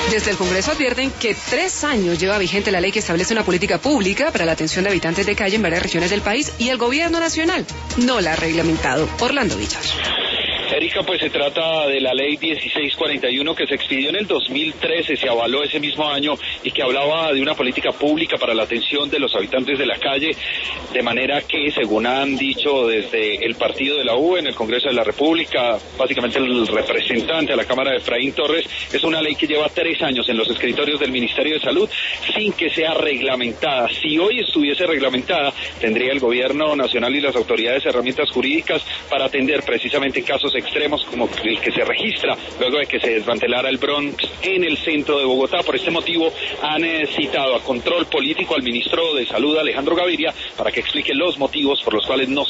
Desde el Congreso advierten que 3 años lleva vigente la ley que establece una política pública para la atención de habitantes de calle en varias regiones del país y el gobierno nacional no la ha reglamentado. Orlando Villar. Erika, pues se trata de la ley 1641 que se expidió en el 2013, se avaló ese mismo año y que hablaba de una política pública para la atención de los habitantes de la calle, de manera que, según han dicho desde el partido de la U en el Congreso de la República, básicamente el representante a la Cámara de Efraín Torres, es una ley que lleva 3 años en los escritorios del Ministerio de Salud sin que sea reglamentada. Si hoy estuviese reglamentada, tendría el Gobierno Nacional y las autoridades herramientas jurídicas para atender precisamente casos extremos como el que se registra luego de que se desmantelara el Bronx en el centro de Bogotá. Por este motivo han citado a control político al ministro de Salud, Alejandro Gaviria, para que explique los motivos por los cuales no